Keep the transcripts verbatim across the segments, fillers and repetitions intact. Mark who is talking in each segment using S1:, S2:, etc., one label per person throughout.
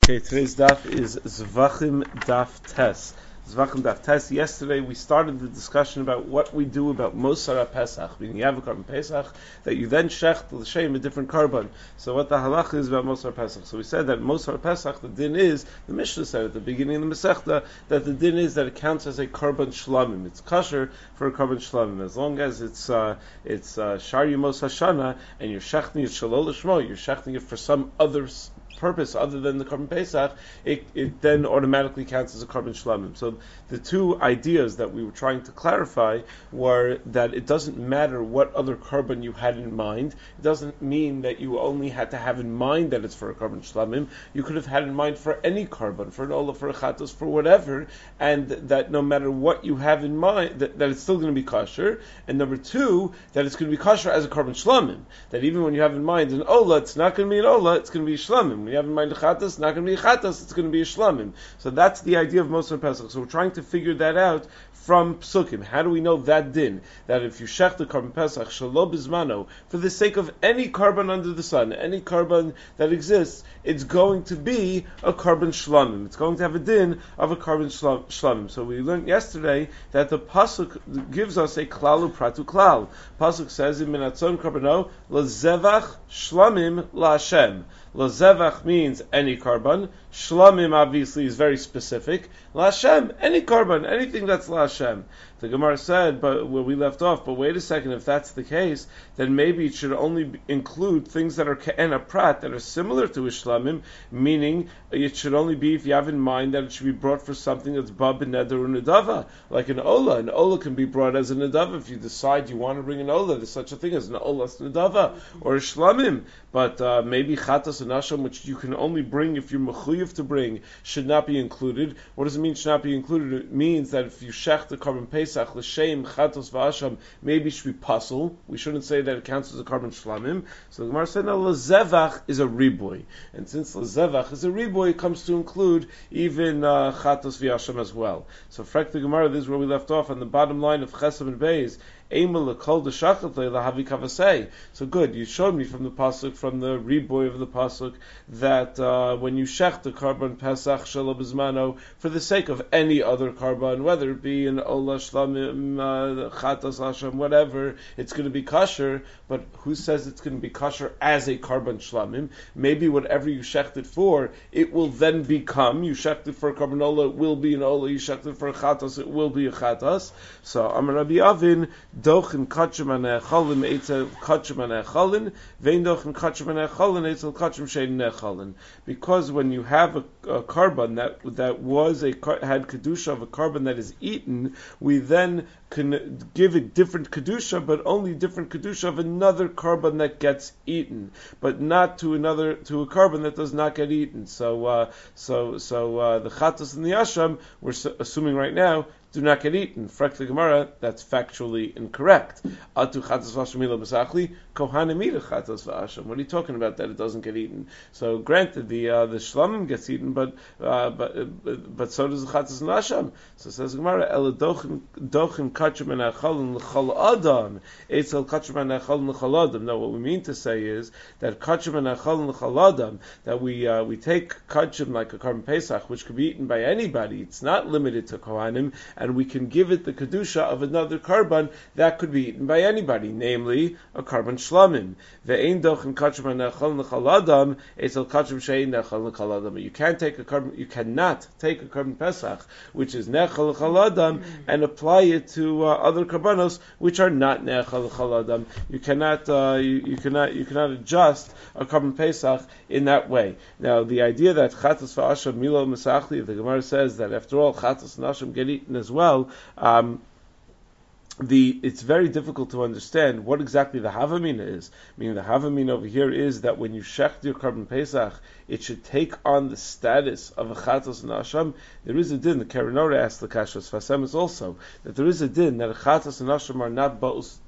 S1: Okay, today's daf is Zvachim Daf Tes. Zvachim Daf Tes. Yesterday we started the discussion about what we do about Mosar Pesach, meaning you have a carbon Pesach that you then shech to l'shem a different carbon. So what the halach is about Mosar Pesach? So we said that Mosar Pesach, the din is, the Mishnah said at the beginning of the Masechta, that the din is that it counts as a carbon shlamim. It's kosher for a carbon shlamim as long as it's uh, it's uh, Shar Yemos Hashana and you're shechting it shalol l'shmo, you're shechting it for some other purpose other than the carbon Pesach, it, it then automatically counts as a carbon shlamim. So the two ideas that we were trying to clarify were that it doesn't matter what other carbon you had in mind. It doesn't mean that you only had to have in mind that it's for a carbon shlamim. You could have had in mind for any carbon, for an olah, for a chatos, for whatever, and that no matter what you have in mind, that, that it's still going to be kosher. And number two, that it's going to be kosher as a carbon shlamim. That even when you have in mind an olah, it's not going to be an olah, it's going to be a shlamim. When you have in mind a chatas, it's not going to be a chatas, it's going to be a shlamim. So that's the idea of Mosar Pesach. So we're trying to figure that out from Psukim. How do we know that din? That if you shech the carbon Pesach, shalo bizmano, for the sake of any carbon under the sun, any carbon that exists, it's going to be a carbon shlamim. It's going to have a din of a carbon shlamim. So we learned yesterday that the Pasuk gives us a klalu pratu klal. Pasuk says in Minatzon Karbano, lazevach shlamim la Hashem. Lazevach means any carbon. Shlamim obviously is very specific. La Hashem, any carbon, anything that's La Hashem. The Gemara said, but where we left off, but wait a second, if that's the case, then maybe it should only be, include things that are ke'ena prat, that are similar to Ishlamim, meaning it should only be if you have in mind that it should be brought for something that's bab and neder or nedava, like an olah. An olah can be brought as a nedava if you decide you want to bring an olah. There's such a thing as an olah nedava or Ishlamim. But uh, maybe chatas and asham, which you can only bring if you're mechuyev to bring, should not be included. What does it mean should not be included? It means that if you shech the carbon pesach, l'shem, chatos v'asham, maybe it should be puzzle. We shouldn't say that it counts as a carbon shlamim. So the Gemara said, no, lezevach is a riboy. And since lezevach is a riboy, it comes to include even uh, chatos v'asham as well. So frek the Gemara, this is where we left off on the bottom line of Chesed and Beis. So good, you showed me from the pasuk, from the reboy of the pasuk, that uh, when you shech the carbon pesach shelo bizmano, for the sake of any other carbon, whether it be an olah shlamim, uh, chatas hashem, whatever, it's going to be kosher. But who says it's going to be kosher as a carbon shlamim? Maybe whatever you shecht it for, it will then become. You shecht it for a carbon olah, it will be an olah. You shecht it for a chatas, it will be a chatas. So Amar Rabbi Avin. Dochin kachim anechalin eitzel kachim anechalin, vein dochin kachim anechalin eitzel kachim shein nechalin. Because when you have a, a carbon that that was a had kedusha of a carbon that is eaten, we then can give it different kedusha, but only different kedusha of another carbon that gets eaten, but not to another to a carbon that does not get eaten. So, uh, so, so uh, the chatas and the asham, we're assuming right now, do not get eaten. Frek the Gemara, that's factually incorrect. Atu chatas v'asham ila b'sachli, kohanim ila chatas v'asham. What are you talking about that it doesn't get eaten? So granted, the uh, the shlamim gets eaten, but uh, but uh, but so does the chatas and asham. So says the Gemara, ela dochin dochin kachim and achalin l'chol adam, etzel kachim and achalin l'chol adam. No, what we mean to say is that kachim and achalin l'chol adam, that we uh, we take kachim like a carbon pesach, which could be eaten by anybody. It's not limited to kohanim. And we can give it the kedusha of another carbon that could be eaten by anybody, namely a carbon shlamim. Ve'ein dochin kachim anechal nechal adam, etzel kachim shein nechal nechal adam. You can't take a carbon, you cannot take a carbon pesach, which is nechal nechal adam, and apply it to uh, other karbanos which are not nechal nechal adam. You cannot, uh, you, you cannot, you cannot adjust a carbon pesach in that way. Now, the idea that chatas v'asham milo mesachli, the Gemara says that after all chatas and asham get eaten as well, um, the it's very difficult to understand what exactly the havamina is. Meaning the havamina over here is that when you shecht your carbon pesach, it should take on the status of a chatos and asham. There is a din. The Karanora asked the Kashas Fasemis also that there is a din that a chatos and asham are not both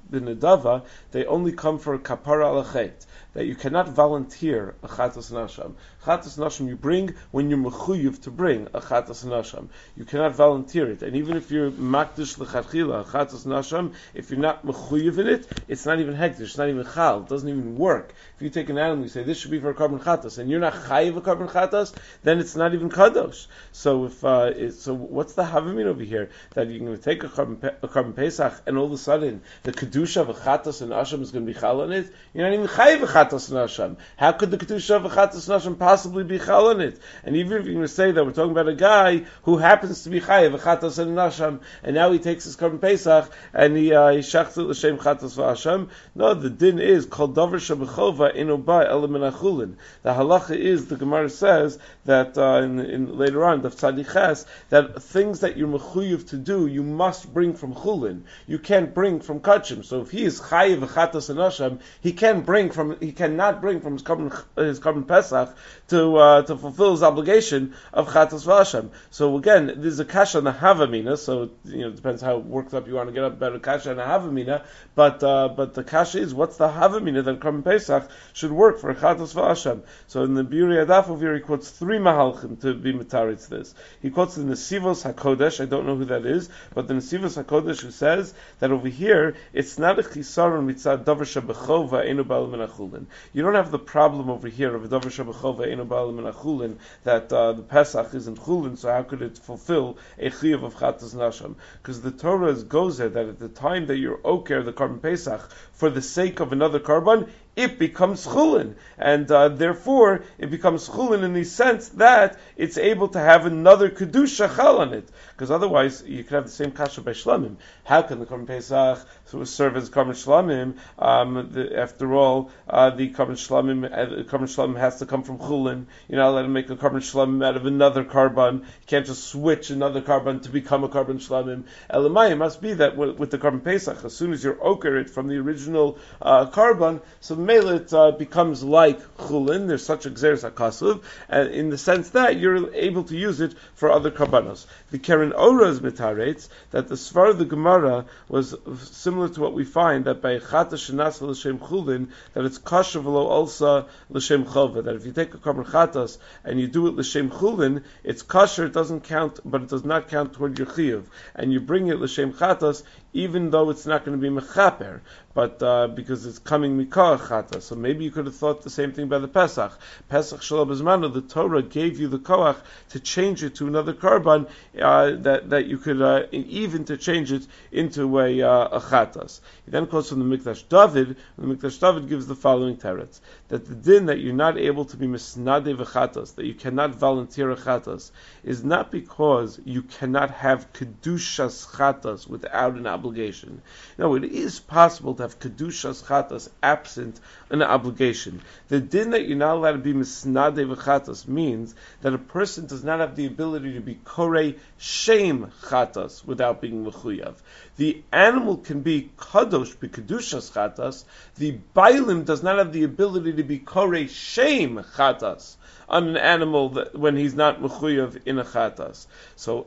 S1: b'nedava, they only come for a kapara al chet, that you cannot volunteer a chatas nasham. Chatas nasham you bring when you're mechuyev to bring a chatas nasham. You cannot volunteer it, and even if you're makdish l'chadchila a chatas nasham, if you're not mechuyev in it, it's not even hektish, it's not even chal, it doesn't even work. If you take an animal, you say this should be for a carbon chatas, and you're not chayiv a carbon chatas, then it's not even kadosh. So if uh, it, so, what's the havamin over here that you're going to take a carbon a carbon pesach, and all of a sudden the kedusha of a chatas and asham is going to be chal on it? You're not even chayiv a chatas and asham. How could the kedusha of a chatas and asham possibly be chal on it? And even if you're going to say that we're talking about a guy who happens to be chayiv a chatas and asham, and now he takes his carbon pesach and he uh, he shachts it l'shem chatas v'asham. No, the din is kol davar shabachova eno ba ela min achulin. The halacha is, the Gemara says that uh, in, in later on Daf Tzadiches, that things that you're mechuyev to do you must bring from chulin. You can't bring from kachim. So if he is chayiv a chatas and asham, he can bring from he cannot bring from his carbon his carbon pesach to uh, to fulfill his obligation of chatas v'asham. So again, there's a kasha and a havamina. So you know, it depends how worked up you want to get up about a kasha and a havamina. But uh, but the kasha is, what's the havamina that carbon pesach should work for a chatas v'asham? So in the Biuri Adaf over here, he quotes three mahalchim to be mitaritz this. He quotes the Nesivos HaKodesh. I don't know who that is, but the Nesivos HaKodesh who says that over here it's not a chisaron mitzad davar shebechova enu ba'al min achulin. You don't have the problem over here of a davar shebechova enu ba'al min achulin that uh, the Pesach isn't chulin, so how could it fulfill a chiyuv of chatas nasham? Because the Torah is gozer that at the time that you're oker the carbon Pesach for the sake of another carbon, it becomes chulin, and uh, therefore it becomes chulin in the sense that it's able to have another kedusha chal on it. Because otherwise, you could have the same kasha by shlamim. How can the carbon pesach serve as carbon shlamim? Um, the, after all, uh, the carbon shlamim, uh, the carbon shlamim has to come from chulin. You're not allowed to make a carbon shlamim out of another carbon. You can't just switch another carbon to become a carbon shlamim. Elamai, must be that with, with the carbon pesach, as soon as you're oker it from the original uh, carbon, so mele it uh, becomes like chulin. There's such a gzeres hakasuv, and in the sense that you're able to use it for other karbanos. The Keren Ora is mitaretz that the svar of the Gemara was similar to what we find that by chata shenas l'shem chulin that it's kasher v'lo also l'shem chova. That if you take a karban chatas and you do it l'shem chulin, it's kasher. It doesn't count, but it does not count toward your chiyuv. And you bring it l'shem chatas, even though it's not going to be mechaper, but uh, because it's coming mikah chata. So maybe you could have thought the same thing by the Pesach. Pesach Shalom Bezmanu, the Torah gave you the koach to change it to another karban, uh, that that you could uh, even to change it into a, uh, a chatas. He then quotes from the Mikdash David. The Mikdash David gives the following teretz, that the din that you're not able to be misnade v'chatas, that you cannot volunteer a chatas, is not because you cannot have kedushas chatas without an obligation. No, it is possible to have kedushas chatas absent an obligation. The din that you're not allowed to be misnade v'chatas means that a person does not have the ability to be korei shem chatas without being mechuyav. The animal can be kadosh b'kedushas chatas. The bailim does not have the ability to be korei shem chatas on an animal that, when he's not mechuyav in a chatas. So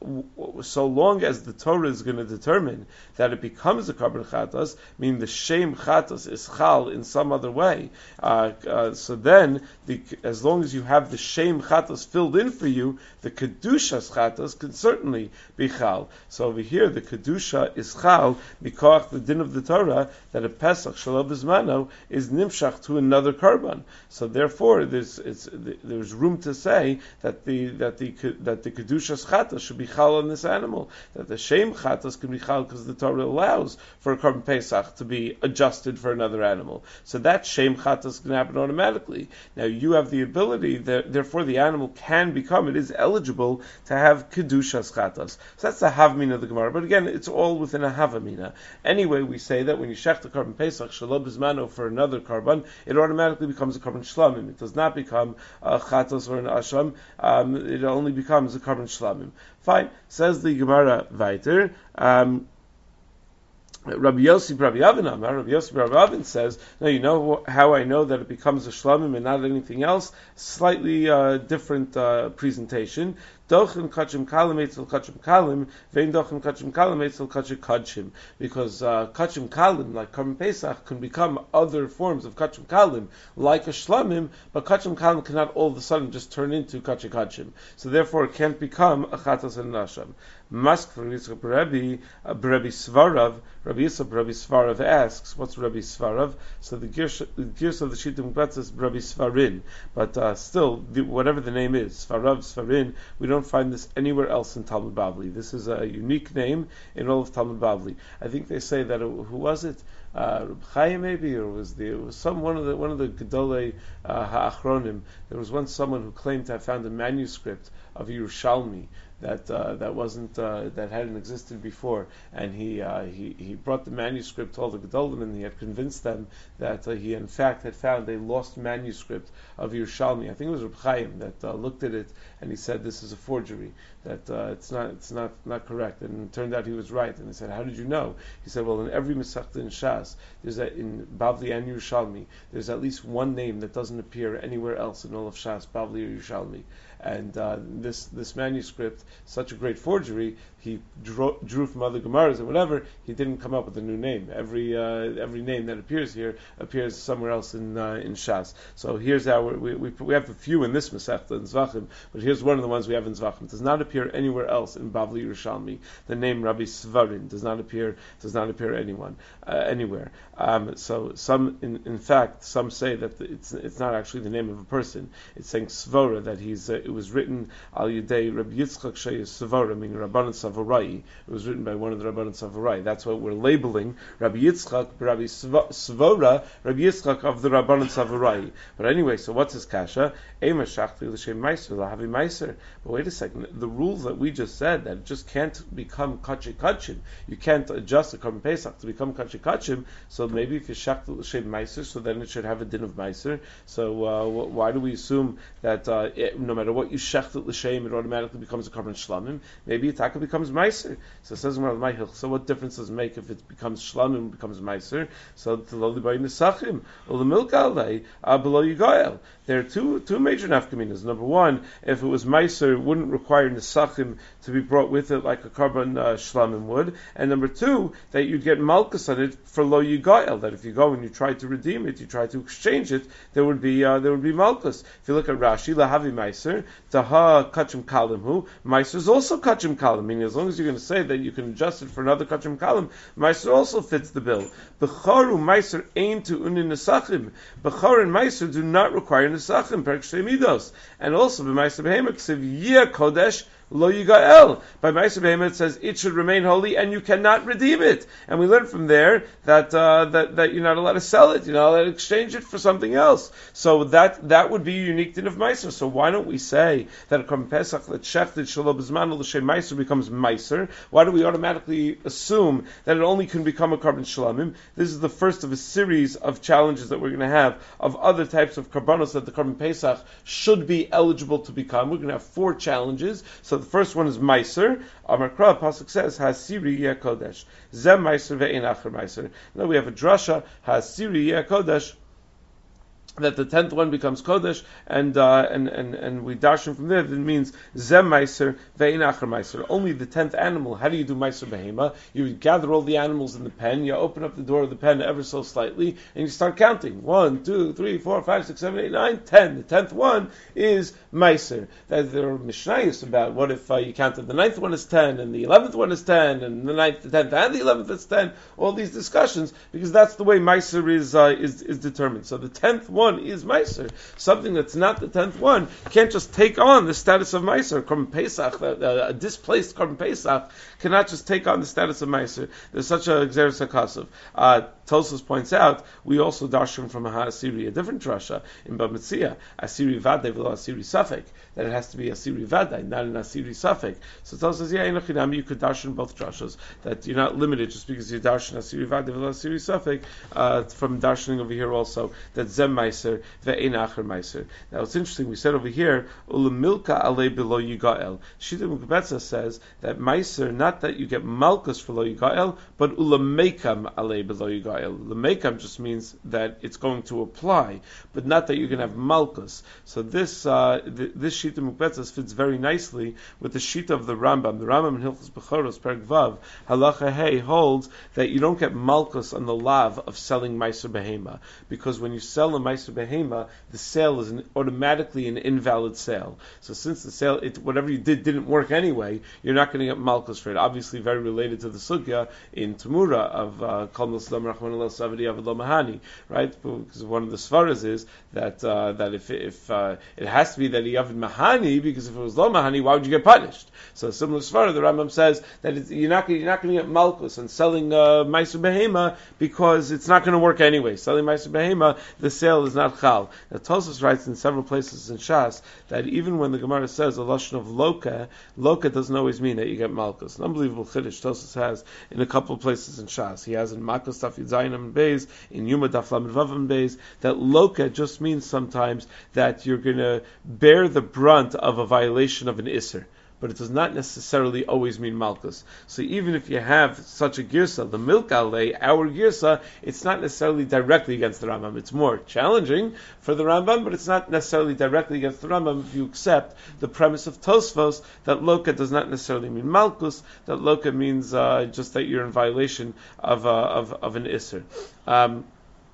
S1: so long as the Torah is going to determine that it becomes a carbon chatas, meaning the shem chatas is chal in some other way, uh, uh, so then, the, as long as you have the shem chatas filled in for you, the kedushas chatas can certainly be chal. So over here, the kedusha is chal because the din of the Torah that a Pesach shalom b'zmano is nimshach to another carbon. So therefore, there's it's, there's room to say that the that the that the kedushas chatas should be chal on this animal, that the shem chatas can be chal because the Torah allows for a carbon pesach to be adjusted for another animal. So that shem chatas can happen automatically. Now you have the ability, that, therefore the animal can become, it is eligible to have kedushas chatas. So that's the havmina of the Gemara. But again, it's all within a havamina. Anyway, we say that when you shech the carbon pesach shalom b'zmano for another carbon, it automatically becomes a carbon shlamim. It does not become a chatas or an asham. Um, it only becomes a carbon shlamim. Fine. Says the Gemara weiter. Um, Rabbi Yossi Rabbi Avin Amar, Rabbi Yossi Rabbi Avin says, no, you know how I know that it becomes a shlamim and not anything else? Slightly uh, different uh, presentation. Dochem kachim kalim etzel kachim kalim, vein dochem kachim kalim etzel kachim kachim. Because uh, kachim kalim, like Korban Pesach, can become other forms of kachim kalim, like a shlamim, but kachim kalim cannot all of a sudden just turn into kachim kachim. So therefore it can't become a chatas and nasham. Mask for Yitzchak Rabbi, uh, Rabbi Svarav, Rabbi Yisrael, Rabbi Svarav asks, what's Rabbi Svarav? So the gears, the gears of the Shittim Gretz is Rabbi Svarin, but uh, still, the, whatever the name is, Svarav, Svarin, we don't find this anywhere else in Talmud Bavli. This is a unique name in all of Talmud Bavli. I think they say that, it, who was it? Uh, Reb Chaim maybe, or was the it was some one of the one of the Gedolei uh, Ha'achronim. There was once someone who claimed to have found a manuscript of Yerushalmi that uh, that wasn't uh, that hadn't existed before, and he uh, he he brought the manuscript to all the Gedolim, and he had convinced them that uh, he in fact had found a lost manuscript of Yerushalmi. I think it was Reb Chaim that uh, looked at it, and he said this is a forgery, that uh, it's not it's not not correct, and it turned out he was right. And he said, how did you know? He said, well, in every Masechta in Shas, there's a, in Bavli and Yerushalmi, there's at least one name that doesn't appear anywhere else in all of Shas, Bavli or Yerushalmi. And uh, this this manuscript, such a great forgery, he drew, drew from other Gemaras and whatever. He didn't come up with a new name. Every uh, every name that appears here appears somewhere else in uh, in Shas. So here's how we, we we have a few in this Masechta in Zvachim, but here's one of the ones we have in Zvachim. It does not appear anywhere else in Bavli Yerushalmi. The name Rabbi Svarin does not appear does not appear anyone uh, anywhere. Um, so some in, in fact some say that it's it's not actually the name of a person. It's saying Svora, that he's uh, it was written al Yudei Rabbi Yitzchak Sheyes Svora, meaning Rabbanan Savorai. It was written by one of the Rabbanan Savorai. That's what we're labeling Rabbi Yitzchak, Rabbi Svora, Rabbi Yitzchak of the Rabbanan Savorai. But anyway, so what's his kasha? Ema shachti l'shem meiser lahavi meiser. But wait a second, the rules that we just said, that it just can't become kachi kachim. You can't adjust the Korban Pesach to become kachi kachim. So maybe if you shachti l'shem meiser, so then it should have a din of meiser. So uh, why do we assume that uh, it, no matter what you shachti l'shem, it automatically becomes a Korban shlamim? Maybe it taka becomes meiser. So it says so what difference does it make if it becomes shlamim, becomes meiser? So t'loli b'ay nesachim u'lemilka alei below yigoyel. There are two two major nafkaminas. Number one, if it was meiser, it wouldn't require nesachim to be brought with it like a Korban uh, shlamim would. And number two, that you'd get malchus on it for lo yigoyel. That if you go and you try to redeem it, you try to exchange it, there would be uh, there would be malchus. If you look at Rashi, lahavi meiser taha kachim kalim hu, meiser is also kachim kalim. Meaning, as long as you're going to say that you can adjust it for another kachim kalim, meiser also fits the bill. B'charu meiser ain to unin nesachim. B'char and meiser do not require nesachim. Perek shtei midos. And also b'meiser behema k'sev yeh kodesh lo yigael. By Ma'aser Behema it says it should remain holy and you cannot redeem it. And we learn from there that uh, that that you're not allowed to sell it, you're not allowed to exchange it for something else. So that that would be a unique din of Meiser. So why don't we say that a Korban Pesach that shechted shelo b'zman l'shem Meiser becomes Meiser? Why do we automatically assume that it only can become a Korban Shlamim? This is the first of a series of challenges that we're going to have of other types of Korbanos that the Korban Pesach should be eligible to become. We're going to have four challenges. So the first one is Meiser. Amar Kra, Pasuk says, Hasiri Yeh Kodesh. Zem Meiser ve'en acher Meiser. Now we have a drasha, Hasiri Yeh Kodesh, that the tenth one becomes Kodesh, and uh, and, and and we darshan from there that it means Zem Meiser ve'in acher Meiser. Only the tenth animal. How do you do Meiser behema? You gather all the animals in the pen, you open up the door of the pen ever so slightly, and you start counting. One, two, three, four, five, six, seven, eight, nine, ten. The tenth one is Meiser. That there are mishnayos about what if uh, you counted the ninth one is ten, and the eleventh one is ten, and the ninth, the tenth, and the eleventh is ten. All these discussions, because that's the way Meiser is uh, is is determined. So the tenth one One is Meiser. Something that's not the tenth one can't just take on the status of Meiser. Korban Pesach, a, a displaced Korban Pesach, cannot just take on the status of Meiser. There's such a Gzeres HaKasav. Uh, Tosfos points out, we also darshan from a Asiri, a different drasha, in Bamitzia, Asiri Vadai v'lo Asiri Safek, that it has to be Asiri Vadai, not an Asiri Safek. So Tosfos says, yeah, Enochinami, you could darshan both drashas, that you're not limited just because you darshan Asiri Vadai v'lo Asiri Safek, uh, from darshaning over here also, that Zem Meiser ve'ein acher Meiser. Now it's interesting, we said over here, Ulemilka alei below Yigael. Shita Mukbetza says that Meiser, not that you get Malkus for lo Yigael, but Ulemekam alei below Yigael. apply. Lemekam just means that it's going to apply, but not that you're going to have malchus. So this uh, th- this shita mukbetzas fits very nicely with the shita of the Rambam. The Rambam in Hilchos Bechoros Perek Vav Halacha Hey holds that you don't get malchus on the lav of selling meiser behema, because when you sell a meiser behema, the sale is an, automatically an invalid sale. So since the sale, it, whatever you did didn't work anyway, you're not going to get malchus for it. Obviously, very related to the sugya in Tamura of uh, Kol Muslim Rachman Allah Savadi Avad Lo Mahani, right? Because one of the svaras is that uh, that if if uh, it has to be that he Avad Mahani, because if it was Lo Mahani, why would you get punished? So a similar svara, the Rambam says that it's, you're not you're not going to get malchus on selling uh, meiser behema because it's not going to work anyway. Selling meiser behema, the sale is not chal. Now Tosfos writes in several places in Shas that even when the Gemara says a lashon of loka, loka doesn't always mean that you get malchus. An unbelievable chiddush Tosfos has in a couple of places in Shas. He has in Makos Daf Yud Zayin and Beis, in Yuma Daf Lamed Vav and Beis, that loka just means sometimes that you're going to bear the brunt of a violation of an isser, but it does not necessarily always mean malchus. So even if you have such a girsa, the milk alei, our girsa, it's not necessarily directly against the Rambam. It's more challenging for the Rambam, but it's not necessarily directly against the Rambam if you accept the premise of Tosfos that loka does not necessarily mean malchus, that loka means uh, just that you're in violation of uh, of, of an isser. Um,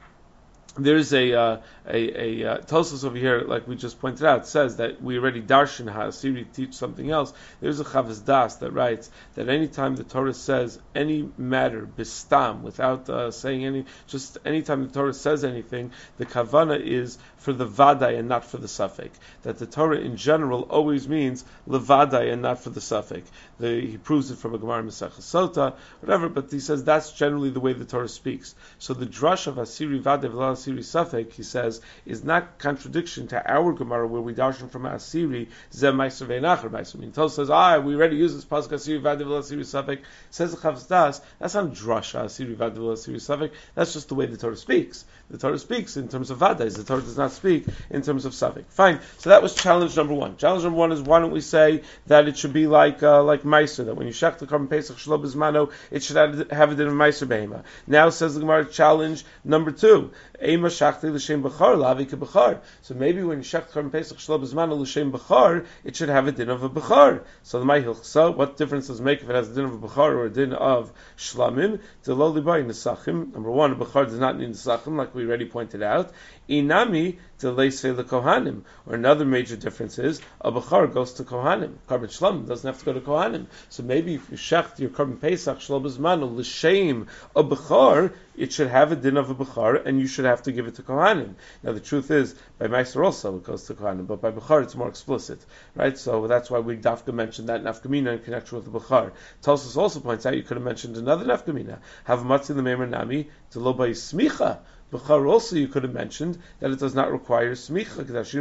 S1: There's a uh, a, a uh, Tosfos over here, like we just pointed out, says that we already darshan ha'asiri teach something else. There's a Chavos Das that writes that any time the Torah says any matter bistam without uh, saying any, just any time the Torah says anything, the kavana is for the vaday and not for the suffix. That the Torah in general always means levaday and not for the suffix. The, he proves it from a Gemara Masechah Sota, whatever, but he says that's generally the way the Torah speaks. So the drush of asiri vaday v'la asiri suffix, he says, is not contradiction to our Gemara where we darshan from asiri zeh meiser ve'nacher meiser. I mean, Tosfos says, ah, we already use this pasuk asiri vaday v'la asiri suffix. Says the Chavos Das, that's not drush asiri vaday v'la asiri suffix. That's just the way the Torah speaks. The Torah speaks in terms of vaday. The Torah does not speak in terms of suffix. Fine. So that was challenge number one. Challenge number one is, why don't we say that it should be like uh, like meiser, that when you shech the korban pesach shelo b'zmano, it should have, have a din of meiser behema. Now says the Gemara, challenge number two, ema shachti l'shem b'char lavi keb'char. So maybe when you shech the korban pesach shelo b'zmano l'shem b'char, it should have a din of a b'char. So the ma'hilch, so what difference does it make if it has a din of a b'char or a din of shlamim? To lo libay nesachim. Number one, a b'char does not need nesachim, like we already pointed out. Inami to leisvei lekohanim. Or another major difference is a b'char goes to kohanim. Korban shlam doesn't have to go to kohanim. So maybe if you shecht your korban pesach shelo b'zmano l'shem a b'char, it should have a din of a b'char, and you should have to give it to kohanim. Now the truth is, by meiser also it goes to kohanim, but by b'char it's more explicit, right? So that's why we dafka mentioned that nafkamina in connection with the b'char. Tosfos also points out you could have mentioned another nafkamina. Have matzi l'meimer nami to lo by smicha. B'char also you could have mentioned that it does not require smicha.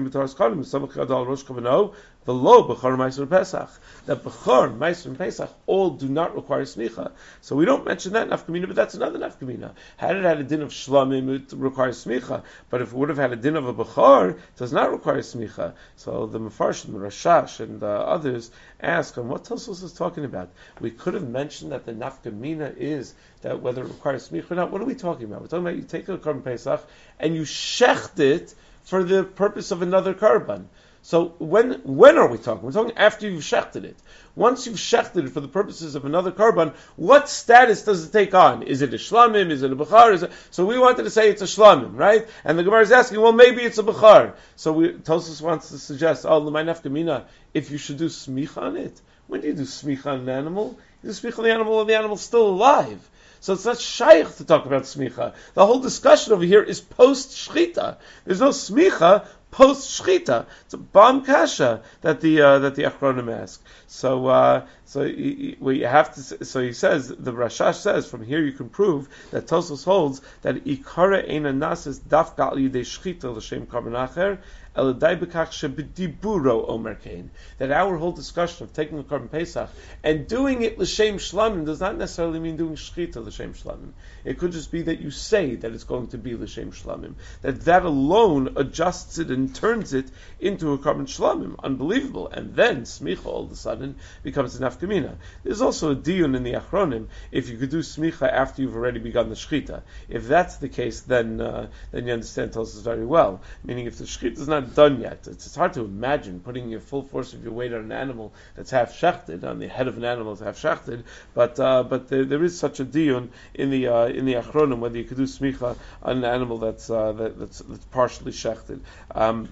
S1: The low b'char meiser pesach, that b'char meiser and pesach all do not require smicha. So we don't mention that nafkamina, but that's another nafkamina. Had it had a din of shlamim, it requires smicha. But if it would have had a din of a b'char, it does not require smicha. So the Mefarshim, the Rashash, and uh, others ask on what Tosfos is talking about. We could have mentioned that the nafkamina is that whether it requires smicha or not. What are we talking about? We're talking about you take a korban pesach and you shecht it for the purpose of another korban. So when when are we talking? We're talking after you've shechted it. Once you've shechted it for the purposes of another korban, what status does it take on? Is it a shlamim? Is it a b'char? Is it... So we wanted to say it's a shlamim, right? And the Gemara is asking, well, maybe it's a b'char. So we, Tosfos wants to suggest, oh, l'may nafkamina, if you should do smicha on it. When do you do smicha on an animal? You do smicha on the animal when the animal's still alive. So it's not shaykh to talk about smicha. The whole discussion over here is post shchita. There's no smicha post shchita. It's a bomb kasha that the uh, that the achronim ask. So uh, so you, we have to. So he says, the Rashash says, from here you can prove that Tosfos holds that ikara eina nasis dafka al yidei shchita l'shem korban acher, eladai b'kach shebediburo omer kain. That our whole discussion of taking the Korban Pesach and doing it l'shem shlamim does not necessarily mean doing shchita l'shem shlamim. It could just be that you say that it's going to be l'shem shlamim. That that alone adjusts it and turns it into a Korban shlamim. Unbelievable. And then smicha all of a sudden becomes an nafkamina. There's also a diyun in the achronim if you could do smicha after you've already begun the shchita. If that's the case, then uh, then you understand Tosfos very well. Meaning, if the shchita is not done yet, it's, it's hard to imagine putting your full force of your weight on an animal that's half shechted, on the head of an animal that's half shechted. But uh, but there, there is such a diyun in the uh, in the achronim whether you could do smicha on an animal that's uh, that, that's, that's partially shechted. Um,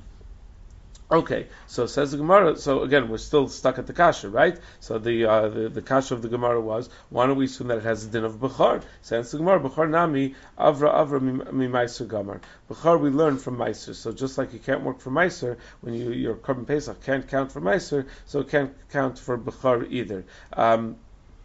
S1: Okay, so says the Gemara. So again, we're still stuck at the kasha, right? So the uh, the, the kasha of the Gemara was, why don't we assume that it has a din of bechar? Says the Gemara, bechar nami avra avra mi meiser gamar. Bechar we learn from meiser. So just like you can't work for meiser when you your Korban Pesach can't count for meiser, so it can't count for bechar either. Um,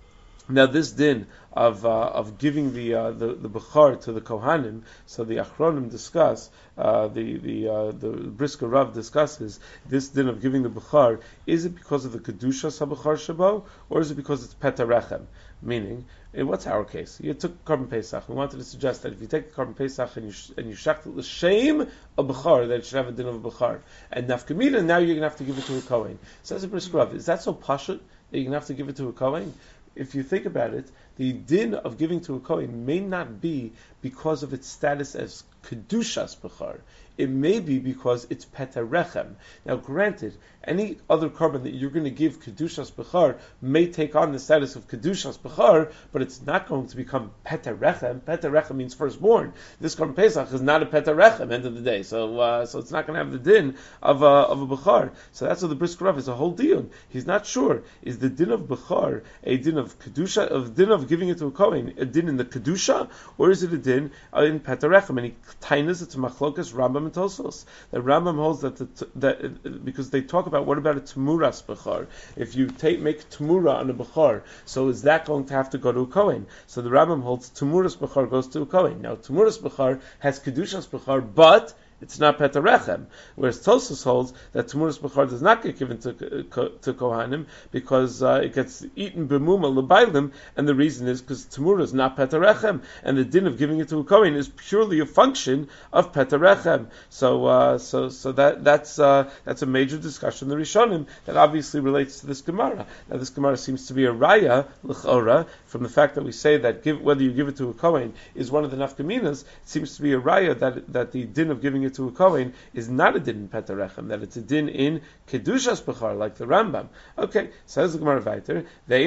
S1: Now this din of uh, of giving the uh, the the bechar to the kohanim, so the achronim discuss uh, the the uh, the Brisker Rav discusses this din of giving the bechar. Is it because of the kedusha sabachar shabo, or is it because it's petarechem? Meaning, in what's our case? You took Korban Pesach. We wanted to suggest that if you take the Korban Pesach and you sh- and you shech the shame of bechar, that it should have a din of bechar. And nafkamina, now you're going to have to give it to a kohen. Says the Brisker Rav, is that so pashut that you're going to have to give it to a kohen? If you think about it, the din of giving to a kohen may not be because of its status as kedushas bechar. It may be because it's petarechem. Now, granted, any other korban that you're going to give kedushas bechar may take on the status of kedushas bechar, but it's not going to become petarechem. Petarechem means firstborn. This Korban Pesach is not a petarechem. End of the day, so uh, so it's not going to have the din of a of a bechar. So that's what the Brisker Rav is a whole deal. He's not sure, is the din of bechar a din of kedusha, of din of giving it to a kohen, a din in the kedusha, or is it a din uh, in petarechem? And he tainas it's machlokas Rambam and Tosfos. The Rambam holds that the, that uh, because they talk about what about a temuras bechar? If you take make temura on a bechar, so is that going to have to go to a kohen? So the Rambam holds temuras bechar goes to a kohen. Now temuras bechar has kedushas bechar, but it's not petarechem. Whereas Tosfos holds that temuras bechar does not get given to to kohanim because uh, it gets eaten b'muma l'baylim, and the reason is because temura is not petarechem, and the din of giving it to a kohen is purely a function of petarechem. So uh, so so that that's uh, that's a major discussion in the Rishonim that obviously relates to this Gemara. Now this Gemara seems to be a raya l'chora from the fact that we say that give, whether you give it to a kohen is one of the nafkaminas. It seems to be a raya that that the din of giving it to a kohen is not a din in petarechem, that it's a din in kedushas bechar, like the Rambam. Okay, says the Gemara weiter.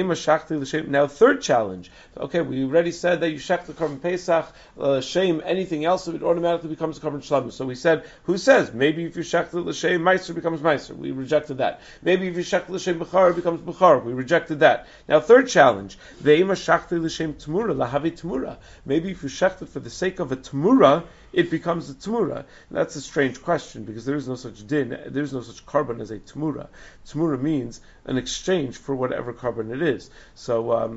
S1: Now, third challenge. Okay, we already said that you shech the Korban Pesach, uh, shame anything else, it automatically becomes a Korban Shlamim. So we said, who says maybe if you shech the l'shem meiser becomes meiser? We rejected that. Maybe if you shech the l'shem bechar it becomes bechar. We rejected that. Now, third challenge. Ve'ima shachti l'shem temura lahavi temura. Maybe if you shech it for the sake of a temura, it becomes a temura. That's a strange question because there is no such din, there is no such korban as a temura. Temura means an exchange for whatever korban it is. So, um,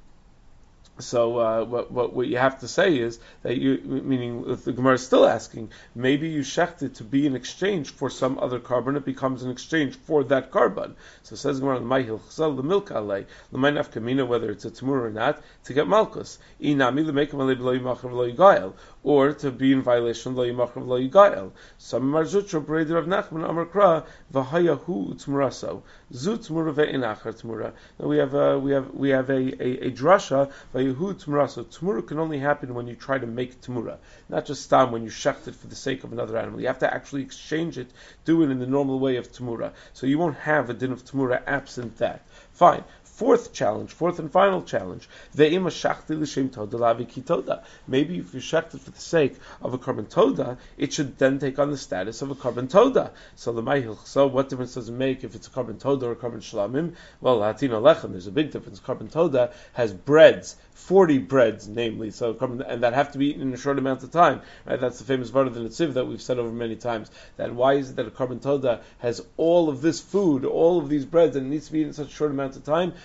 S1: so uh, what, what what you have to say is that you, meaning if the Gemara is still asking, maybe you shecht it to be in exchange for some other korban, it becomes an exchange for that korban. So it says Gemara, Ma'hil chsal l'milka alei l'may nafkamina, whether it's a temura or not, to get malchus. Inami l'meikam alei b'lo yimachar v'lo yigael, or to be in violation lo yimachar v'lo yigael. Some marzutra b'reider of Nachman Amar Kra v'hayahu u'tmuraso zu tmura ve'in achar tmura. Now we have a, we have we have a a, a drasha. Yehu Tmura. So Tmura can only happen when you try to make Tmura, not just Stam when you shecht it for the sake of another animal. You have to actually exchange it, do it in the normal way of Tmura. So you won't have a din of Tmura absent that. Fine. Fourth challenge, fourth and final challenge. Maybe if you shecht it for the sake of a Korban Toda, it should then take on the status of a Korban Toda. So the Ma'hil, so what difference does it make if it's a Korban Toda or a Korban Shlamim? Well, Hatino Lechem, there's a big difference. Korban Toda has breads, forty breads, namely, so and that have to be eaten in a short amount of time. Right? That's the famous word of the Netziv that we've said over many times. That why is it that a Korban Toda has all of this food, all of these breads, and it needs to be eaten in such a short amount of time?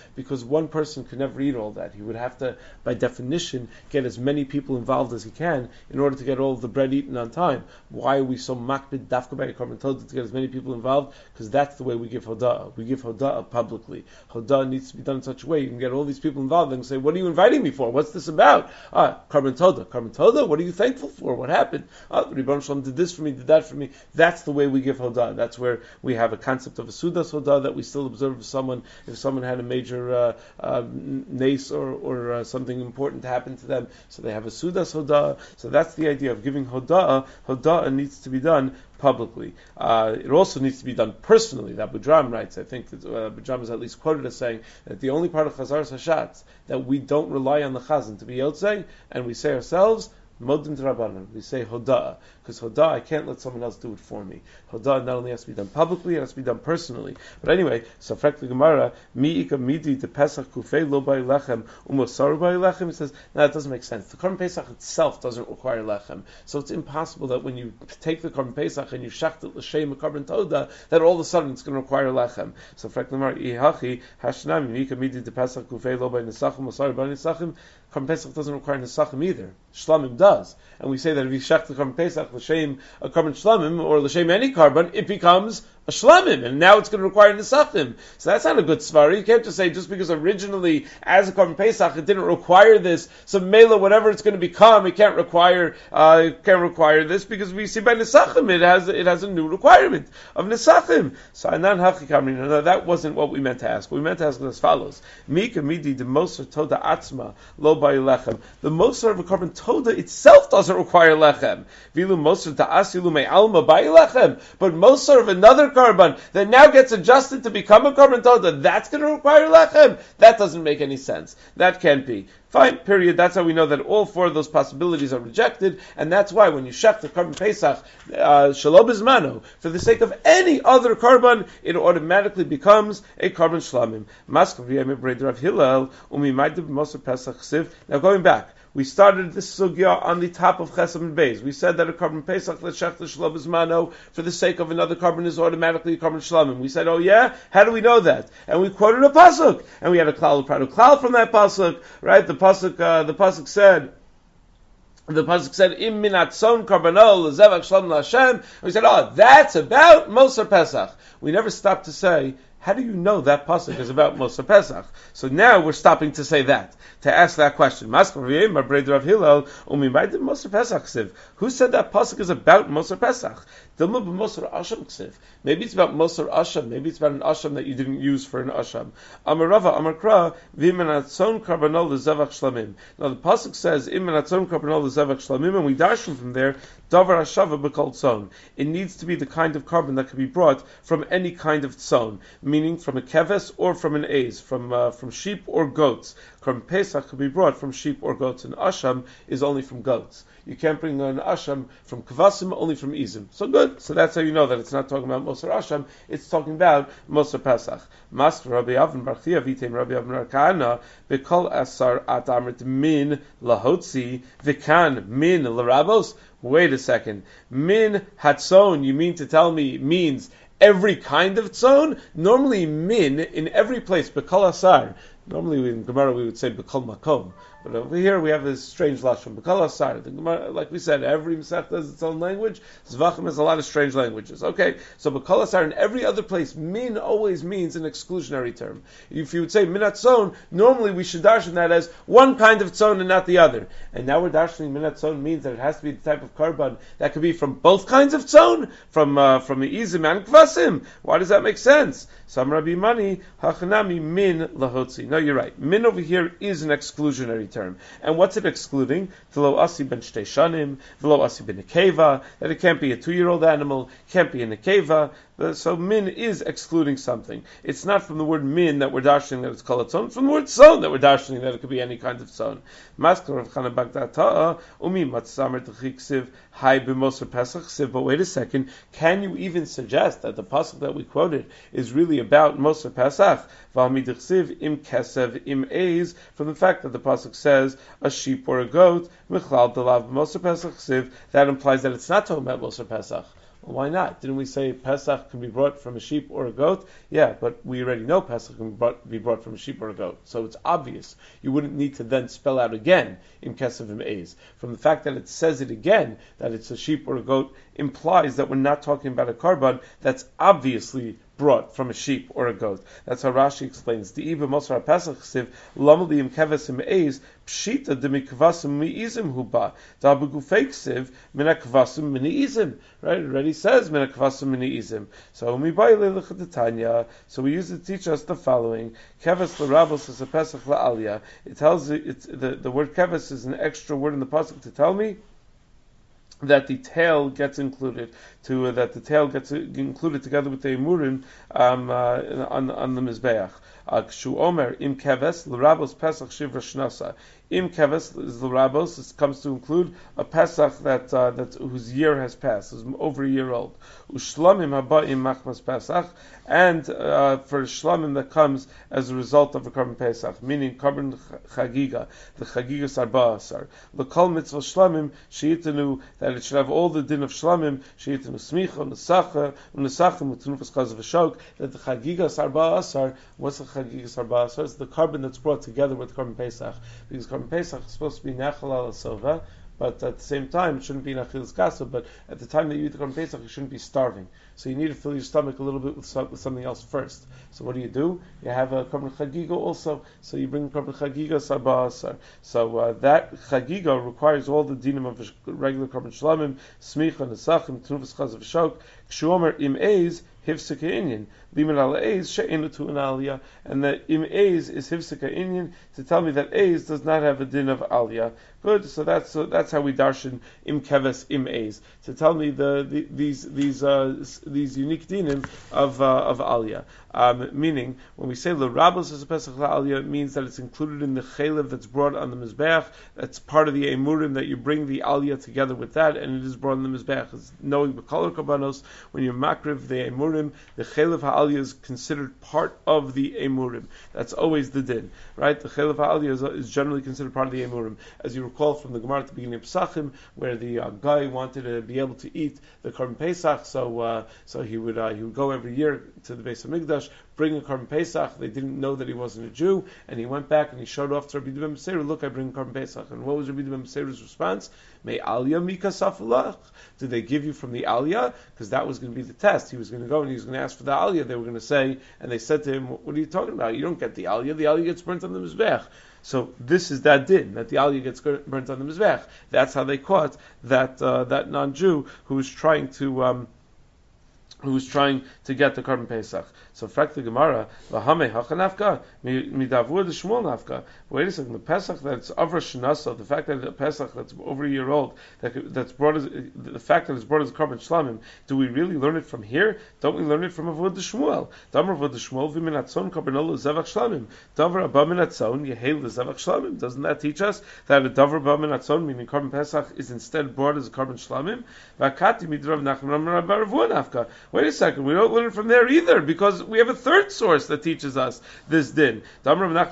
S1: because one person could never eat all that. He would have to, by definition, get as many people involved as he can in order to get all of the bread eaten on time. Why are we so makbid dafka by a korban toda to get as many people involved? Because that's the way we give hoda'ah. We give hoda'ah publicly. Hoda'ah needs to be done in such a way you can get all these people involved and say, what are you inviting me for? What's this about? Ah, korban toda. Korban toda? What are you thankful for? What happened? Ah, Rebbeinu Shalom did this for me, did that for me. That's the way we give hoda'ah. That's where we have a concept of a sudas hoda'ah that we still observe if someone, if someone had a major uh, uh, nace or, or uh, something important happen to them, so they have a sudas hoda'ah. So that's the idea of giving hoda'ah. Hoda'ah needs to be done publicly. Uh, it also needs to be done personally. That Abu Dram writes, I think that uh, Abu Dram is at least quoted as saying that the only part of Chazar Hashatz that we don't rely on the Chazan to be Yotzei, and we say ourselves, Modim Rabbanan. We say Hoda'ah. Because Hoda'ah, I can't let someone else do it for me. Hoda'ah not only has to be done publicly, it has to be done personally. But anyway, Safrek the Gemara, Mi Ika Midi de Pesach Kufei Lo Bai Lechem Umosaru Bai Lechem. He says, no, that doesn't make sense. The Korban Pesach itself doesn't require Lechem. So it's impossible that when you take the Korban Pesach and you shacht it L'Shem a Korban Toda, that all of a sudden it's going to require Lechem. Safrek the Gemara, Ihachi, Hashnami, Mi Ika Midi de Pesach Kufei Lo Bai Nesachim Umosaru Bai Nesachim. Korban Pesach doesn't require Nesachim either. Shlamim does. And we say that if you shech the Korban Pesach, l'shem a Korban Shlamim, or l'shem any Korban, it becomes a Shlamim, and now it's going to require Nesachim. So that's not a good svar. You can't just say, just because originally, as a Korban Pesach, it didn't require this, so Mela, whatever it's going to become, it can't require, uh, it can't require this, because we see by Nesachim, it has, it has a new requirement of Nesachim. So Anan Hachi Kamri, no, that wasn't what we meant to ask. What we meant to ask was as follows. Mika Midi, the Moser Toda Atzma, Lo Bai Lechem. The Moser of a Korban Toda itself doesn't require Lechem. Vilu Moser Ta'as Yilu Me Alma Bai Lechem. But Moser of another Korban that now gets adjusted to become a Korban Toda, that's going to require Lechem? That doesn't make any sense. That can't be. Fine, period. That's how we know that all four of those possibilities are rejected, and that's why when you shech the Korban Pesach, Shalom Bizmano, for the sake of any other Korban, it automatically becomes a Korban Shlamim. Maskav Yemei Breder of Hillel, Umimaydim Moser Pesach Siv. Now going back, we started this sugya on the top of Chesam and Beis. We said that a Korban Pesach l'shech l'Shalom Bizmano for the sake of another Korban is automatically a Korban Shlamim. We said, oh yeah? How do we know that? And we quoted a pasuk, and we had a klal prado klal from that pasuk, right? The pasuk, uh, the pasuk said, the pasuk said, "Im minatzon karbanol lezevach shlam laHashem." We said, "Oh, that's about Moser Pesach." We never stopped to say, how do you know that pasuk is about Moser Pesach? So now we're stopping to say that, to ask that question. Who said that pasuk is about Moser Pesach? Maybe it's about Moser Asham. Maybe it's about an Asham that you didn't use for an Asham. Amarava Amarkra v'imanatzon karbanol lezevach shlamim. Now the pasuk says imanatzon karbanol lezevach shlamim, and we dash from there davar hashava b'kol tzon. It needs to be the kind of carbon that can be brought from any kind of tzon, meaning from a keves or from an aiz, from uh, from sheep or goats. Korban Pesach could be brought from sheep or goats, and Asham is only from goats. You can't bring an Asham from Kvasim, only from Izim. So good. So that's how you know that it's not talking about Moser Asham, it's talking about Moser Pesach. Master Rabbi Avin Barchia Vitem Rabbi Avin Arkana Bekol Asar At Amrit Min Lahotzi Vikan Min Larabos. Wait a second. Min Hatzon, you mean to tell me means every kind of tzon? Normally min, in every place, Bekol Asar. Normally in Gemara we would say Bekol Makom. But over here we have this strange lashon. Bekol Asar. The Gemara, like we said, every Masech has its own language. Zvachim has a lot of strange languages. Okay, so Bekol Asar in every other place, min always means an exclusionary term. If you would say minat tzon, normally we should darshan that as one kind of tzon and not the other. And now we're darshaning minat tzon means that it has to be the type of karban that could be from both kinds of tzon, from uh, from the izim and kvasim. Why does that make sense? Sam Rabbi Mani hachanami min lahotzi. No, you're right. Min over here is an exclusionary term. And what's it excluding? V'lo asi ben shtei shanim, v'lo asi ben nekeva, that it can't be a two-year-old animal, can't be a nekeva. So min is excluding something. It's not from the word min that we're dashing that it's called a tzon, it's from the word tzon that we're dashing that it could be any kind of tzon. Maskar of Chana Bagdata, umi matzamer t'chiksiv, hai b'moser pesach siv. But wait a second, can you even suggest that the pasuk that we quoted is really about Moser Pesach? V'amidichsiv im kesev im eiz, from the fact that the pasuk says a sheep or a goat, michlal delav Moser Pesach siv, that implies that it's not talking about Moser Pesach. Well, why not? Didn't we say Pesach can be brought from a sheep or a goat? Yeah, but we already know Pesach can be brought, be brought from a sheep or a goat. So it's obvious. You wouldn't need to then spell out again in Kesef Im Eis. From the fact that it says it again, that it's a sheep or a goat, implies that we're not talking about a korban that's obviously brought from a sheep or a goat. That's how Rashi explains. The Iba Mosar Pesach Chsiv Lamali Im Keves Im Eis Pshita de Mikvasim Miizim Huba Da Begufei Chsiv Mina Kvasim Miniizim. Right? It already says Mina Kvasim Miniizim. So Mibayle Lechatanya. So we use it to teach us the following: Keves L'Rabos is a Pesach La'Aliyah. It tells it, it's the the word Keves is an extra word in the pasuk to tell me that the tail gets included, to uh, that the tail gets included together with the emurim um, uh, on on the mizbeach. Kshu Omer im keves l'rabos pesach shivra shnasa. Im keves is l'rabos. This comes to include a pesach that uh, that whose year has passed, is over a year old. Ushlamim haba'im machmas pesach, and uh, for shlamim that comes as a result of a korban pesach, meaning korban chagiga, the chagiga sarba asar. L'kol mitzvah shlamim sheitanu, that it should have all the din of shlamim, sheitanu smicha nesacha unesachim utunufas chaz v'shok, that the chagiga sarba asar. What's the chagiga sarba asar? It's the korban that's brought together with korban pesach, because korban pesach is supposed to be nachal al sova, but at the same time it shouldn't be nachilas kasa. But at the time that you eat the korban pesach, you shouldn't be starving. So you need to fill your stomach a little bit with, with something else first. So what do you do? You have a korban chagiga also. So you bring korban chagiga sarba asar. So uh, that chagiga requires all the dinim of a regular korban shlamim, smicha nesachim, tunufas chaz v'shok. Kshuomer im eis hifsika inyan. Liman al eis she'enu tu an aliyah. And the im eis is hifsika inyan, to tell me that eis does not have a din of aliyah. Good. So that's so that's how we darshan im keves im eis, to tell me the, the these these uh, these unique dinim of uh, of aliyah. Um, meaning, when we say l'rabos is a pesach la'aliyah, it means that it's included in the chaylev that's brought on the mizbeach. That's part of the emurim, that you bring the aliyah together with that, and it is brought on the mizbeach. It's knowing b'kol korbanos, when you're makriv the emurim, the chaylev ha'aliyah is considered part of the emurim. That's always the din, right? The chaylev ha'aliyah is, is generally considered part of the emurim. As you recall from the Gemara at the beginning of Pesachim, where the uh, guy wanted to be able to eat the korban pesach, so uh, so he would uh, he would go every year to the Beis Hamikdash, bring a korban pesach. They didn't know that he wasn't a Jew, and he went back and he showed off to Rabbi Ben Meseru, look, I bring a korban pesach. And what was Rabbi Ben Meseru's response? May aliyah mika safalach. Did they give you from the aliyah? Because that was going to be the test. He was going to go and he was going to ask for the aliyah. They were going to say, and they said to him, what are you talking about? You don't get the aliyah. The aliyah gets burnt on the mizbech. So this is that din, that the aliyah gets burnt on the mizbech. That's how they caught that uh, that non-Jew who was trying to um, who was trying to get the korban pesach. So, fact the Gemara, lahame hachanafka midavur the Shmuel nafka. Wait a second, the pesach that's over shenasa, the fact that the pesach that's over a year old, that that's brought as the fact that it's brought as a korban shlamim, do we really learn it from here? Don't we learn it from Avud the Shmuel? Damar Avud the Shmuel v'minatzon korbanolo zevach shlamim. Davar abba minatzon yehel the zevach shlamim. Doesn't that teach us that a davar abba minatzon, meaning korban pesach, is instead brought as a korban shlamim? Vakati midrav nachman rabba Rav nafka. Wait a second, we don't learn it from there either, because we have a third source that teaches us this din. How could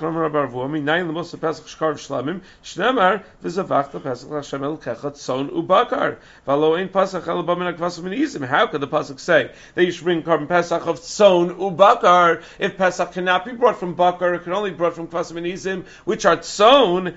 S1: the pasuk say that you should bring korban pesach of tzon ubakar if pesach cannot be brought from bakar, it can only be brought from kvasim and izim, which are tzon?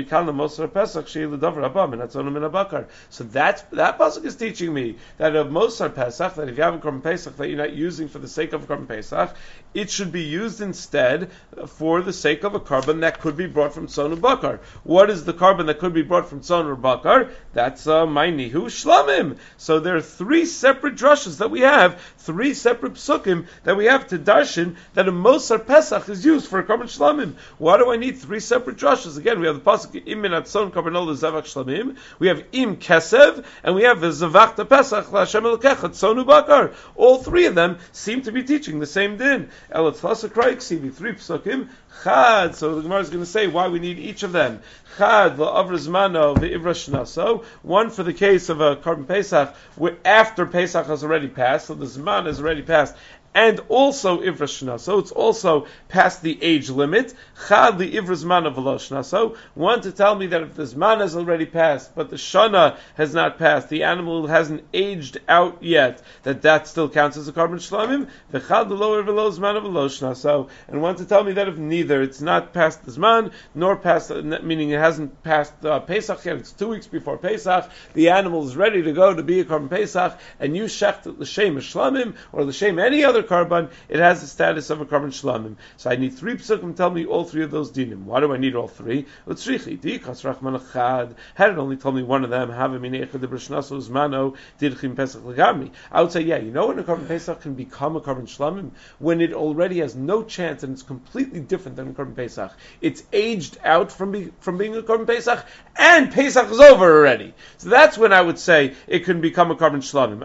S1: So that's that pasuk is teaching me that of mosar pesach, that if you have a korban pesach that you're not using for the sake of korban pesach, it should be used instead for the sake of a korban that could be brought from tzon or bakar. What is the korban that could be brought from tzon or bakar? That's uh, my nihu shlamim. So there are three separate drushes that we have, three separate psukim that we have to darshan that a mosar pesach is used for a korban shlamim. Why do I need three separate drushes? Again, we have the pasuk im min atzon korbanol zevach shlamim, we have im kesev, and we have the zavachta pesach l'Hashem Elokecha tzon ubakar. All three of them seem to be teaching the same din. Elot Tlasakrai Ksivi, three psukim. Chad. So the Gemara is going to say why we need each of them. Chad la'avrazmano ve'ivra shnaso. One for the case of a korban pesach where after Pesach has already passed, so the zman has already passed and also ivra shnaso. It's also past the age limit. Chad li ivra zmana v'lo shnaso. One to tell me that if the zman has already passed, but the shana has not passed, the animal hasn't aged out yet, that that still counts as a korban shlamim. V'chad lo ivra lo zmana v'lo shnaso. And one to tell me that if neither, it's not past the zman, nor past, meaning it hasn't passed uh, Pesach yet, it's two weeks before Pesach, the animal is ready to go to be a korban Pesach, and you shecht it l'shem shlamim, or l'shem any other korban, it has the status of a korban shlamim. So I need three psukim tell me all three of those dinim. Why do I need all three? Utzrichi dikas rachman achad. Had it only told me one of them, have a minei echad b'shnaso zmano dirchim pesach legami. I would say, yeah, you know when a korban Pesach can become a korban shlamim? When it already has no chance and it's completely different than a korban Pesach. It's aged out from, be, from being a korban Pesach, and Pesach is over already. So that's when I would say it can become a korban shlamim.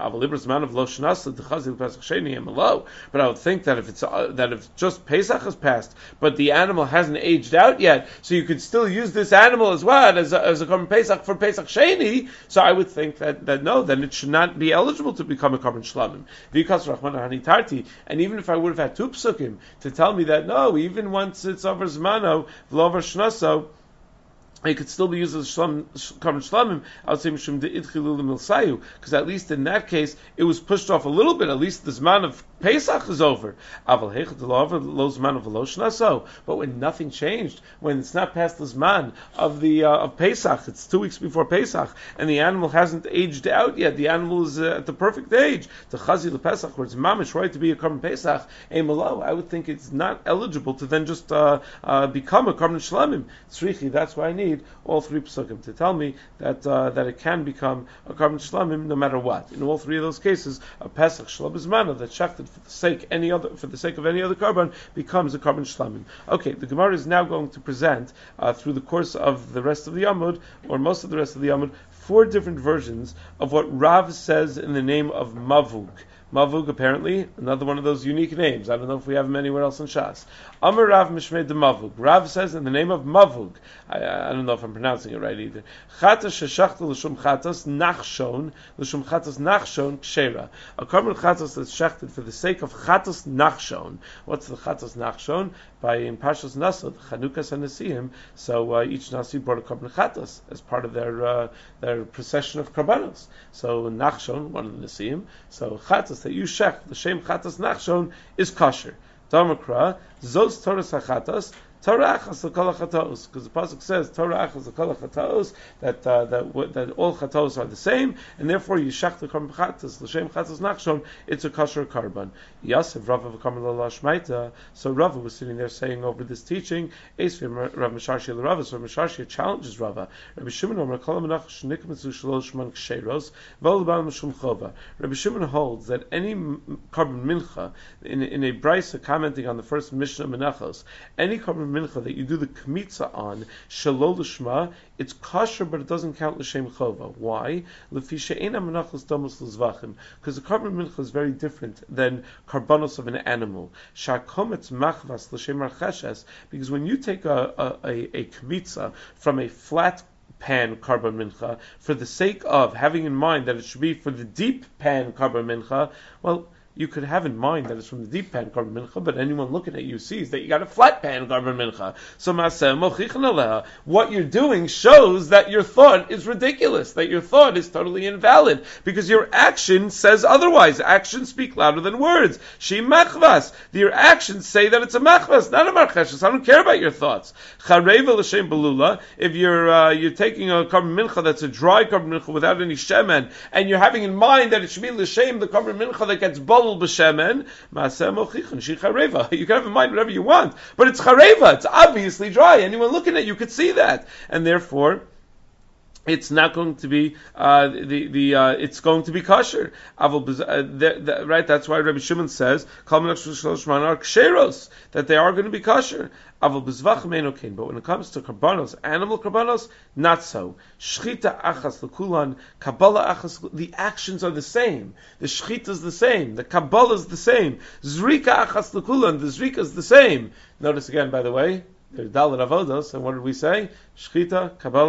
S1: But I would think that if it's uh, that if just Pesach has passed, but the animal hasn't aged out yet, so you could still use this animal as well as a, as a korban Pesach for Pesach Sheni. So I would think that, that no, then it should not be eligible to become a korban shlamim. Because Rachman Hani Tarti, and even if I would have had two psukim to tell me that no, even once it's over zmano v'lo over shnaso, it could still be used as korban shlamim. I would say mishum de'idchilu l'milsayu, because at least in that case it was pushed off a little bit. At least the zman of Pesach is over. Aval heichad lo zman of lo shnaso. But when nothing changed, when it's not past the zman of the uh, of Pesach, it's two weeks before Pesach, and the animal hasn't aged out yet. The animal is uh, at the perfect age. The chazi lePesach, where it's mamish right to be a korban Pesach, emalo. I would think it's not eligible to then just uh, uh, become a korban shlamim. Tzrichi. That's why I need all three psukim to tell me that uh, that it can become a korban shlamim no matter what. In all three of those cases, a Pesach shlab zmana that shechted for the sake any other for the sake of any other korban becomes a korban shlamim. Okay, the Gemara is now going to present uh, through the course of the rest of the Yamud, or most of the rest of the Yamud, four different versions of what Rav says in the name of Mavug. Mavug, apparently, another one of those unique names. I don't know if we have them anywhere else in Shas. Amar Rav Mishmei de Mavug. Rav says in the name of Mavug, I, I don't know if I'm pronouncing it right either. Chatas sheshachta l'shum chatas nachshon, l'shum chatas nachshon kshera. A korban chatas that's shechted for the sake of chatas nachshon. What's the chatas nachshon? By in Parshas Nasod, Chanukas and Nasiim, so uh, each Nasi brought a korban chatas as part of their uh, their procession of korbanos. So nachshon, one of the Nasiim, so chatas that you shech, the shem chatas nachshon is kosher. Damakra, zos toras hachatas, Torah achas l'kol hachatos, because the pasuk says Torah achas l'kol hachatos, that uh, that that all chatos are the same, and therefore yishach the korban chatas l'shem chatas nachshon, it's a kosher korban. Yasef Rava v'kamer l'lashmaita. So Rava was sitting there saying over this teaching, Eisvim Rav Misharshi l'Rava. So Misharshi challenges Rava. Rabbi Shimon Omer kol menach shnikmetzu shalosh shman ksheros v'ol bal mishum chova. Rabbi Shimon holds that any korban mincha in in a brisa commenting on the first Mishnah Menachos, any korban mincha that you do the kmitza on shalol l'shma, it's kosher, but it doesn't count l'shem chova. Why? Lefi she'ena menachos domos l'zvachim, because the korban mincha is very different than karbanos of an animal. Shakometz machvas l'shem archeshes, because when you take a a, a, a kmitza from a flat pan korban mincha for the sake of having in mind that it should be for the deep pan korban mincha, well, you could have in mind that it's from the deep pan korban mincha, but anyone looking at you sees that you got a flat pan korban mincha. So maseh mochichan aleha. What you're doing shows that your thought is ridiculous, that your thought is totally invalid, because your action says otherwise. Actions speak louder than words. She machvas. Your actions say that it's a machvas, not a marcheshes. I don't care about your thoughts. Chareva l'shem belula. If you're uh, you're taking a korban mincha that's a dry korban mincha without any shemen, and you're having in mind that it should be l'shem the korban mincha that gets bubbled b'shemen, maseh mochichan shi chareva. You can have in mind whatever you want, but it's chareva. It's obviously dry. Anyone looking at you could see that, and therefore it's not going to be uh, the the uh, it's going to be kosher. Uh, the, the, right? That's why Rabbi Shimon says that they are going to be kosher. But when it comes to karbanos, animal karbanos, not so. Shchita achas lekulan, kabbalah achas. The actions are the same. The shchita is the same. The kabbalah is the same. Zrika achas lekulan. The zrika is the same. Notice again, by the way, there's dalet avodos, and what did we say? Shchita, kabbalah,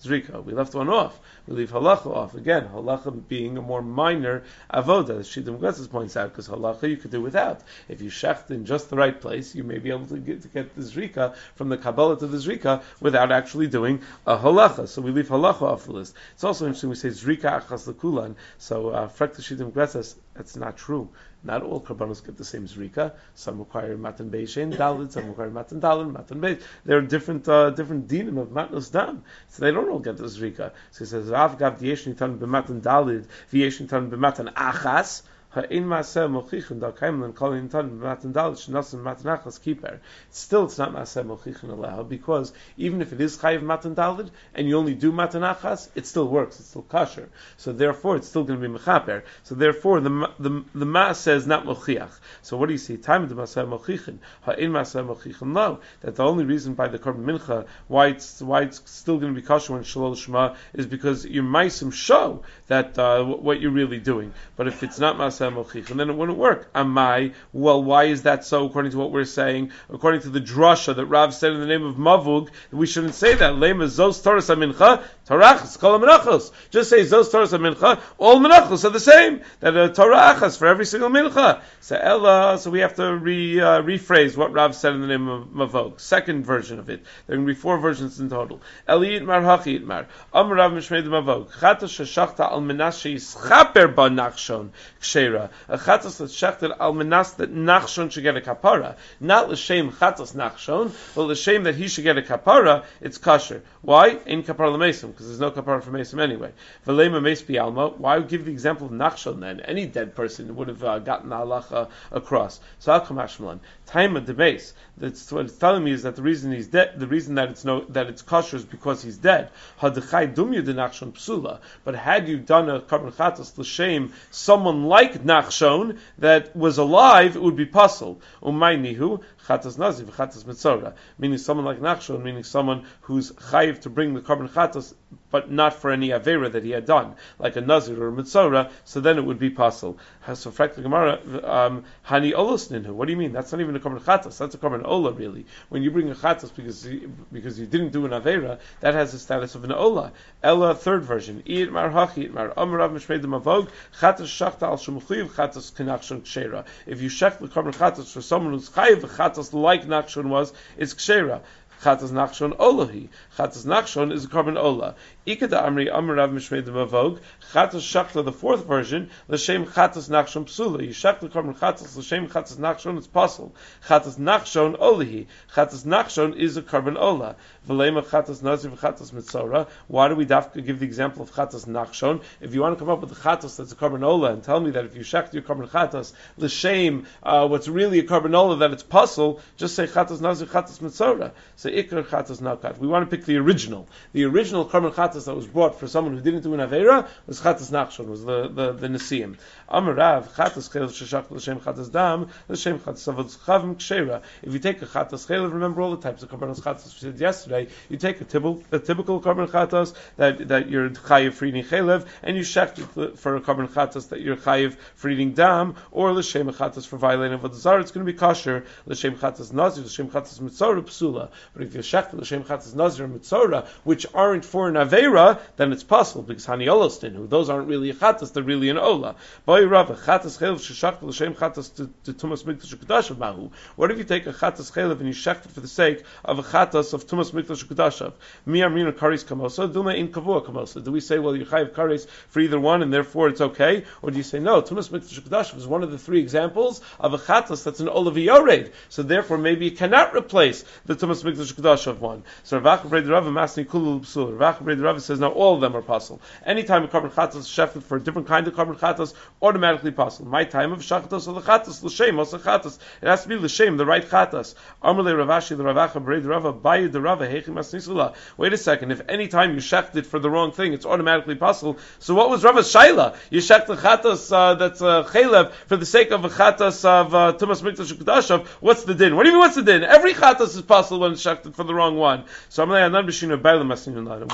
S1: zrika. We left one off. We leave halacha off. Again, halacha being a more minor avoda, as Shidduch Gletzes points out, because halacha you could do without. If you shecht in just the right place, you may be able to get, to get the zrika from the Kabbalah to the zrika without actually doing a halacha. So we leave halacha off the list. It's also interesting we say zrika achas lekulan. So frekta Shidduch Gletzes, that's not true. Not all karbanos get the same zrika. Some require matan beishin dalid, some require matan dalid, matan beis. There are different uh, different dinim of matnos dam, so they don't all get the zrika. So he says Rav gav v'yesh nitan b'matan dalid, v'yesh nitan b'matan achas. Ha'in maaseh mochichin da kaimlan calling nitan b'matan dalid shnasim matan achas kiper. Still, it's not maaseh mochichin allowed because even if it is chayiv matan dalid and you only do matan achas, it still works. It's still kosher. So therefore, it's still going to be mechaper. So therefore, the the the maaseh is not mochiach. So what do you see? Time of the maaseh mochichin. Ha'in maaseh mochichin. No, that the only reason by the korban mincha why it's why it's still going to be kosher when shalol shema is because your maisim show that uh, what you're really doing. But if it's not maaseh mochichin, then it wouldn't work. Amai. Well, why is that so? According to what we're saying, according to the drasha that Rav said in the name of Mavug, we shouldn't say that. Lema zos toras mincha tarachas kol menachos. Just say zos toras mincha. All menachos are the same. That a tarachas for every single mincha. So Ella. So we have to re, uh, rephrase what Rav said in the name of Mavug. Second version of it. There can be four versions in total. Eli itmar hachi itmar. Am Rav mishmei Mavug. Chatas sheshachta al menas sheischaper ba nachshon kshera. A chatas that's shechted al menas that nachshon should get a kapara. Not l'shem chatas nachshon, but l'shem that he should get a kapara, it's kosher. Why? In kapara l'mesim, because there's no kapara for mesim anyway. V'lema meis bialma, why give the example of nachshon then? Any dead person would have uh, gotten the halacha across. So I'll come ashmalan. Time of the base. That's what it's telling me is that the reason he's dead, the reason that it's no that it's kosher is because he's dead. Hadechai dumya de nachshon psula. But had you done a korban chatas l'shem someone like Nachshon that was alive, it would be puzzle. Umay nihu chatas naziv chatas mitzora, meaning someone like Nachshon, meaning someone who's chayiv to bring the korban chatas, but not for any avera that he had done, like a nazir or a mitzora. So then it would be puzzle. So frankly, Gemara, um, hani olos ninhu. What do you mean? That's not even a korban chatas. That's a korban ola, really. When you bring a chatas because you, because you didn't do an avera, that has the status of an ola. Ella, third version. Iit mar hachi mar amarav mishmei demavog chatas shachta al shumuchiv chatas kenachshon kshera. If you shecht the korban chatas for someone who's chayiv chatas like nachshon was, it's kshera. Chatas nachshon olahi. Chatas nachshon is a korban ola. Ikeda amri amarav mishmei demavog chatas shachta, the fourth version, l'shem chatas nachshon psula. You shecht the korban chatas l'shem chatas nachshon, it's possible. Chatas nachshon olahi. Chatas nachshon is a korban ola. V'lema chatas nazir v'chatas mitzora. Why do we have to give the example of chatas nachshon? If you want to come up with a chatas that's a korban ola and tell me that if you shecht your korban chatas l'shem uh, what's really a korban ola that it's possible, just say chatas nazir chatas mitzora. So ikar chatas nakat. We want to pick the original. The original korban chatas that was brought for someone who didn't do an avera was chatas nachshon, was the the, the nesiim. Amarav chatas chelav sheshach l'shem chatas dam l'shem chatas avod chavim kshera. If you take a chatas chelav, remember all the types of korbanos chatas we said yesterday. You take a typical a typical korban chatas that that you're chayiv for eating chelav, and you shecht it for a korban chatas that you're chayiv for eating dam, or l'shem chatas for violating avodah zarah. It's going to be kosher. L'shem chatas nazir, l'shem chatas mitzora psula. But if you shecht l'shem chatas nazir and mitzora, which aren't for an avera, then it's possible because hani olostin, who those aren't really a chatas, they're really an ola. Boy Rav, chatas chelav sheshach l'shem chatas to tumas mikdash ukudashav mahu. What if you take a chatas chelav and you shecht it for the sake of a chatas of tumas mikdash ukudashav? Mi amrina karis kamosa, duma in kavua kamosa. Do we say, well, you chayiv karis for either one and therefore it's okay? Or do you say, no, tumas mikdash ukudashav is one of the three examples of a chatas that's an olav yored, so therefore maybe it cannot replace the tumas mikdash ukudashav one. So Rav Brei Rav masni kulul psul. Rav Brei Rav says, now all of them are possible. Anytime a korban chatas is shechted for a different kind of korban chatas, automatically possible. My time of shachtos of the chatas l'shem also chatas. It has to be l'shem, the right chatas. Amalei Ravashi the Ravacha Brei Rava Bayu the Rava Hechi Masnisula. Wait a second. If any time you shechted for the wrong thing, it's automatically possible. So what was Rava's shaila? You shecht the chatas uh, that's uh, chelev for the sake of a chatas of uh, tumas mikdash ukudashav. What's the din? What do you mean? What's the din? Every chatas is possible when it's shechted for the wrong one. So Amalei Anan B'Shinu Bailam Masninulad. We learned the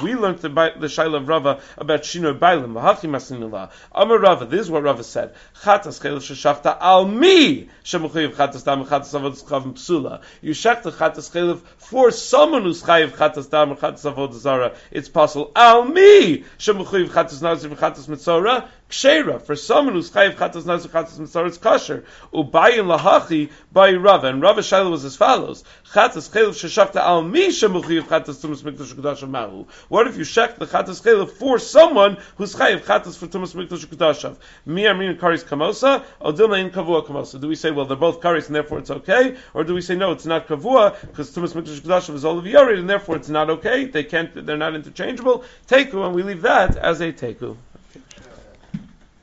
S1: the Shaila of Rava about Shinur Bailim. V'hachi masinila. Amar Rava, this is what Rava said. Chatas chaylev sheshachta al mi shemuchayiv chatas dam chatas avodas chavim psula. You shech the chatas chaylev for someone who's chayiv chatas dam chatas avodas zara. It's possible al mi shemuchayiv chatas nazir chatas mitzora. Kshera, for someone who's chayiv chatas nazir chatas mitzora, it's kosher. Ubayin lahachi by Rava, and Rava Shaila was as follows: chatas chaylev sheshachta al mi shemuchayiv chatas tumas mikdash kedashav mahu. What if you shech the chatas chaylev for someone who's chayiv chatas for tumas mikdash kedashav? Mi amin karis kamosa, or dilma in kavua kamosa. Do we say, well, they're both karis and therefore it's okay, or do we say no, it's not kavua because tumas mikdash kedashav is all of yorid and therefore it's not okay? They can't, they're not interchangeable. Teku, and we leave that as a teku.